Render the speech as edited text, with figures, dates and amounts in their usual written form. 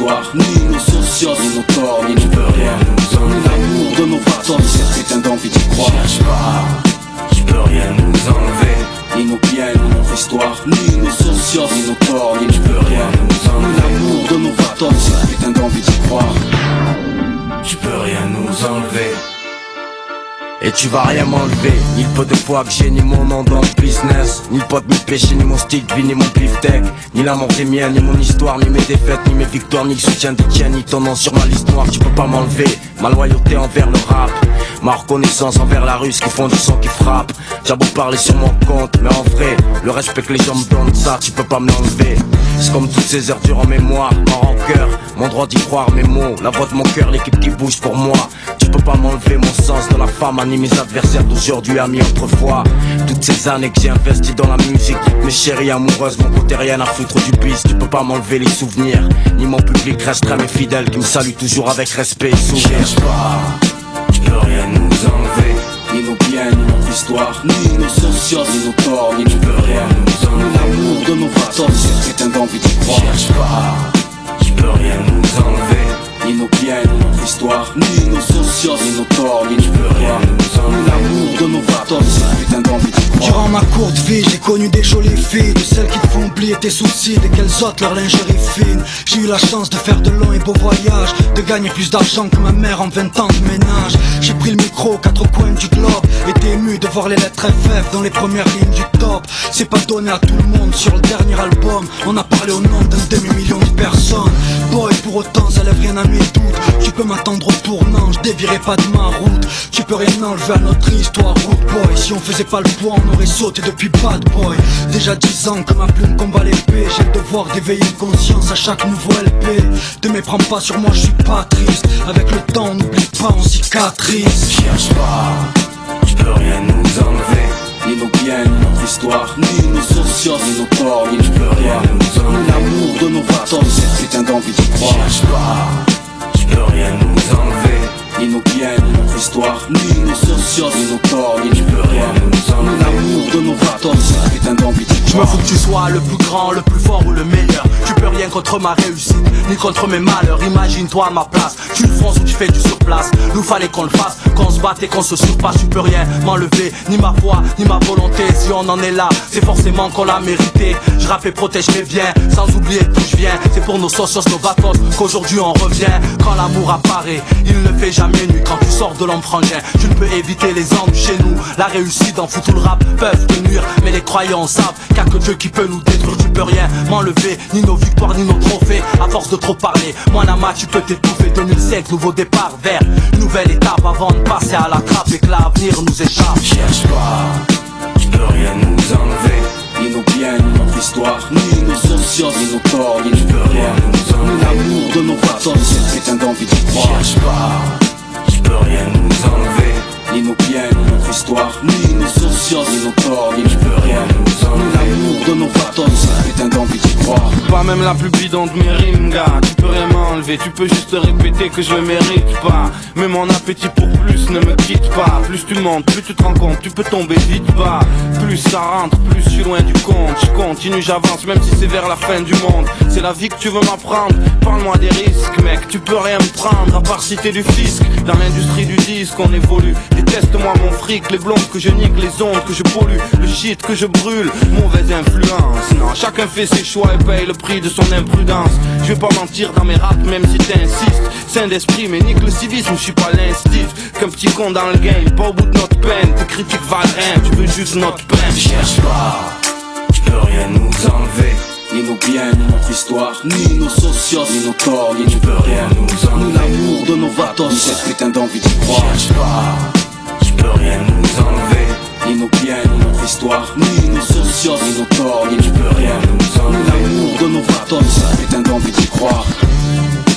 histoire, ni nos socios, ni nos torts, ni tu peux rien nous enlever. Ni l'amour de nos vatos, ni cette putain d'envie d'y croire. Cherche pas, tu peux rien nous enlever. Ni nos biens, ni notre histoire, ni nos socios, ni nos torts, ni tu peux rien nous enlever. Ni l'amour de nos vatos, ni cette putain d'envie d'y croire. Tu peux rien nous enlever. Et tu vas rien m'enlever, ni le peu de poids que j'ai, ni mon nom dans le business, ni le pot de mes péchés, ni mon style de vie, ni mon beefsteak, ni l'amour des miens, ni mon histoire, ni mes défaites, ni mes victoires, ni le soutien des tiens, ni ton nom sur ma liste noire. Tu peux pas m'enlever ma loyauté envers le rap, ma reconnaissance envers la Russe qui font du son qui frappe. J'ai beau parler sur mon compte, mais en vrai, le respect que les gens me donnent, ça tu peux pas me l'enlever. C'est comme toutes ces heures dures en mémoire, en rancœur, mon droit d'y croire, mes mots, la voix de mon cœur, l'équipe qui bouge pour moi. Tu peux pas m'enlever mon sens de la femme, ni mes adversaires d'aujourd'hui, amis autrefois. Toutes ces années que j'ai investi dans la musique, mes chéries amoureuses, mon côté rien à foutre du bis. Tu peux pas m'enlever les souvenirs, ni mon public restreint mais fidèle qui me salue toujours avec respect et sourire. Cherche pas, tu peux rien nous enlever. Ni nos biens, ni notre histoire, ni nos socios, ni nos torts, ni tu peux rien nous enlever. Ni l'amour de nos vatos, ni cette putain d'envie d'y croire. Cherche pas, tu peux rien nous enlever. Ni nos biens, ni notre histoire, ni nos socios, ni nos torts, ni tu peux rien nous enlever. Ni l'amour de nos vatos, ni cette putain d'envie d'y croire. Durant ma courte vie, j'ai connu des jolies filles, de celles qui te font oublier tes soucis, dès qu'elles ôtent leur lingerie fine. J'ai eu la chance de faire de longs et beaux voyages, de gagner plus d'argent que ma mère en 20 ans de ménage. J'ai pris le micro aux quatre coins du globe, été ému de voir les lettres FF dans les premières lignes du top. C'est pas donné à tout le monde, sur le dernier album, on a parlé au nom d'un demi-million de personnes. Boy, pour autant ça lève rien à mes doutes, tu peux m'attendre au tournant, je dévierai pas de ma route. Tu peux rien enlever à notre histoire, root boy. Si on faisait pas le poids, on aurait sauté depuis bad boy. Déjà 10 ans que ma plume combat l'épée, j'ai le devoir d'éveiller une conscience à chaque nouveau LP. Te méprends pas sur moi, je suis pas triste. Avec le temps, on n'oublie pas, on cicatrise. Cherche pas, tu peux rien nous enlever. Ni nos biens, ni notre histoire, ni nos socios, ni nos torts, ni tu peux rien nous enlever. Ni l'amour de nos vatos, ni cette putain d'envie d'y croire. Cherche pas, tu peux rien nous enlever. Ni nos biens, ni notre histoire, ni nos socios, ni nos torts, ni tu peux rien nous enlever. Ni l'amour de nos vatos, ni cette putain d'envie d'y croire. Je me fous que tu sois le plus grand, le plus fort ou le meilleur. Tu peux rien contre ma réussite, ni contre mes malheurs. Imagine-toi à ma place, tu le fonces ou tu fais du surplace. Nous fallait qu'on le fasse, qu'on se batte et qu'on se surpasse. Tu peux rien m'enlever, ni ma foi, ni ma volonté. Si on en est là, c'est forcément qu'on l'a mérité. Je rappe et protège mes biens, sans oublier d'où je viens. C'est pour nos socios, nos vatos, qu'aujourd'hui on revient. Quand l'amour apparaît, il ne fait jamais nuit. Quand tu sors de l'homme frangin, tu ne peux éviter les ennuis chez nous. La réussite dans foutu le rap peuvent te nuire, mais les croyants savent qu'il n'y a que Dieu qui peut nous détruire. Tu peux rien m'enlever, ni nos victoires, ni nos trophées. À force de trop parler, moi Nama tu peux t'étouffer. 2005, nouveau départ vers une nouvelle étape avant de passer à la trappe et que l'avenir nous échappe. Cherche pas, tu peux rien nous enlever. Ni nos biens, ni notre histoire, ni nos socios, ni nos torts, ni tu peux rien nous enlever. Ni l'amour de nos vatos, ni cette putain d'envie d'y croire. Cherche pas, tu peux rien nous enlever. Ni nos biens, ni notre histoire, ni nos socios, ni nos torts, ni tu peux rien nous enlever. Ni l'amour de nos vatos, ni cette putain d'envie d'y croire. Pas même la plus bidon de mes rimes, gars. Tu peux rien m'enlever, tu peux juste répéter que je le mérite pas. Mais mon appétit pour plus ne me quitte pas. Plus tu montes, plus tu te rends compte, tu peux tomber vite bas. Plus ça rentre, plus je suis loin du compte. Je continue, j'avance, même si c'est vers la fin du monde. C'est la vie que tu veux m'apprendre, parle-moi des risques, mec. Tu peux rien me prendre, à part citer du fisc. Dans l'industrie du disque, on évolue. Déteste-moi mon fric, les blondes que je nique, les ondes que je pollue, le shit que je brûle, mauvaise influence. Non, chacun fait ses choix et paye le prix de son imprudence. Je vais pas mentir dans mes raps, même si t'insistes. Saint d'esprit, mais nique le civisme, je suis pas l'instif. Qu'un petit con dans le game, pas au bout de notre peine. Tes critiques valent rien, tu veux juste notre peine. Cherche pas, tu peux rien nous enlever. Ni nos biens, ni notre histoire, ni nos socios, ni nos torts, ni tu peux rien nous enlever. Ni l'amour de nos vatos, ni cette putain d'envie d'y croire. Cherche pas, tu peux rien nous enlever. Ni nos biens, ni notre histoire, ni nos socios, ni nos torts, ni tu peux rien nous enlever. Ni l'amour de nos vatos, ni cette putain d'envie d'y croire.